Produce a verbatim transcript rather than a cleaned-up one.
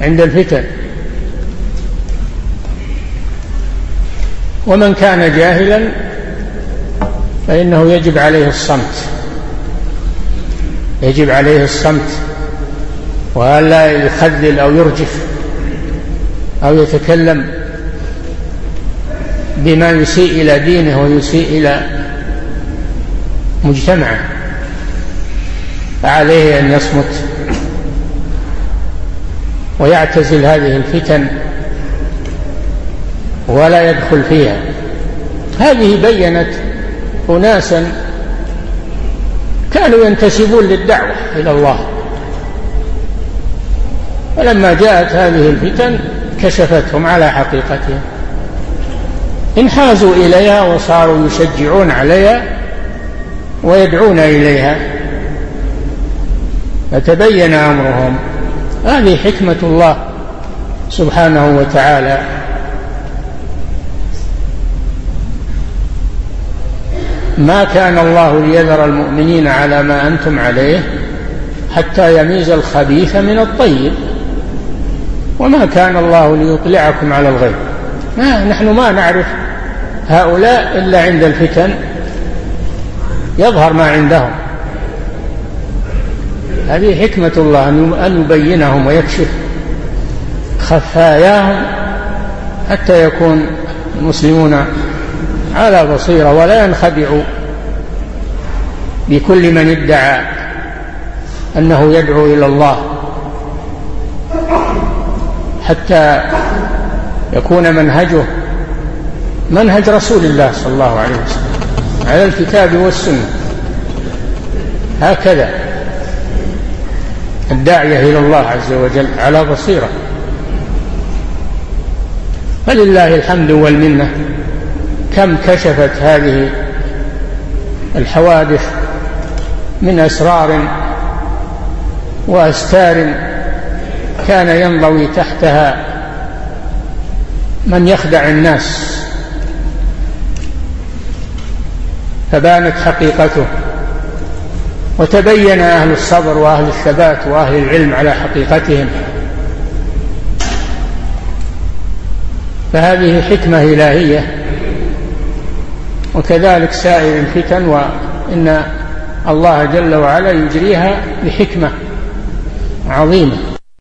عند الفتن. ومن كان جاهلا فإنه يجب عليه الصمت، يجب عليه الصمت وألا يخذل أو يرجف أو يتكلم بما يسيء إلى دينه ويسيء إلى مجتمعه، فعليه أن يصمت ويعتزل هذه الفتن ولا يدخل فيها. هذه بينت أناسا كانوا ينتسبون للدعوة إلى الله، ولما جاءت هذه الفتن كشفتهم على حقيقتهم، انحازوا إليها وصاروا يشجعون عليها ويدعون إليها، فتبين أمرهم. هذه حكمة الله سبحانه وتعالى. ما كان الله ليذر المؤمنين على ما أنتم عليه حتى يميز الخبيث من الطيب، وما كان الله ليطلعكم على الغيب. ما نحن ما نعرف هؤلاء إلا عند الفتن يظهر ما عندهم. هذه حكمة الله أن يبينهم ويكشف خفاياهم حتى يكون المسلمون على بصيرة ولا ينخدعوا بكل من ادعى أنه يدعو إلى الله، حتى يكون منهجه منهج رسول الله صلى الله عليه وسلم على الكتاب والسنة. هكذا الداعية إلى الله عز وجل على بصيرة. فلله الحمد والمنة، كم كشفت هذه الحوادث من أسرار وأستار كان ينضوي تحتها من يخدع الناس، فبانت حقيقته وتبين أهل الصبر وأهل الثبات وأهل العلم على حقيقتهم. فهذه حكمة إلهية، وكذلك سائر الفتن، وإن الله جل وعلا يجريها بحكمة عظيمة.